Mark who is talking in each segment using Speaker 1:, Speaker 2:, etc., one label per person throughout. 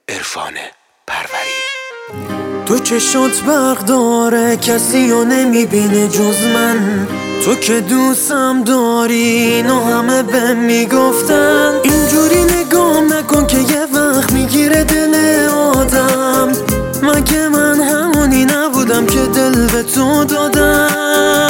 Speaker 1: عرفان پروری.
Speaker 2: تو چشات برق داره، کسی رو نمیبینه جز من. تو که دوستم داری، اینو همه به میگفتن. اینجوری نگام نکن که یه وقت میگیره دل آدم. مگه من همونی نبودم که دل به تو دادم؟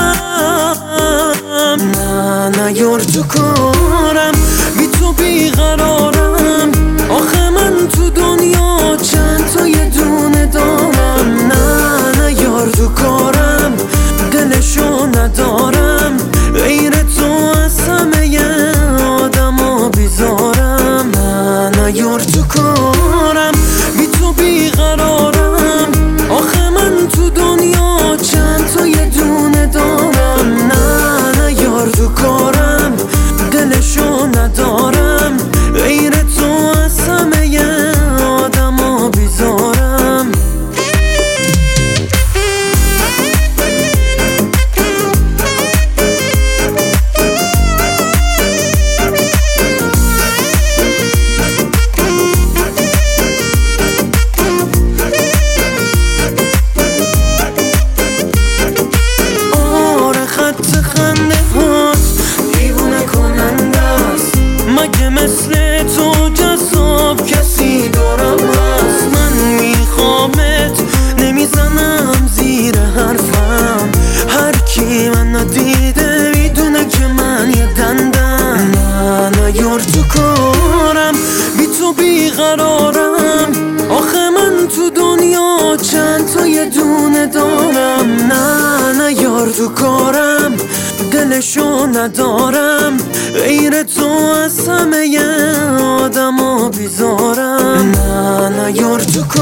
Speaker 2: نه یار تو کارم، بی تو بیقرارم. آخه من تو دنیا چند تا یه دونه دارم. نه یار تو کارم، دلشو ندارم. غیر تو از همه آدم ها بیزارم. نه یار تو کارم، بی تو بیقرارم. آخه من تو دنیا چند تا یه دونه دارم. نه یار تو کارم، دلشو ندارم. غیر تو از همه آدم ها بیزارم. مگه مثل تو جذاب کسی دارم هست؟ من میخوامت، نمیزنم زیر حرفم. هر کی من ندیده میدونه که من یه دندم. نه یار تو کارم، بی تو بیقرارم. آخه من تو دنیا چند تا یه دونه دارم. نه یار تو کارم، دلشو ندارم. غیر تو از همه آدم ها بیزارم. نه یار تو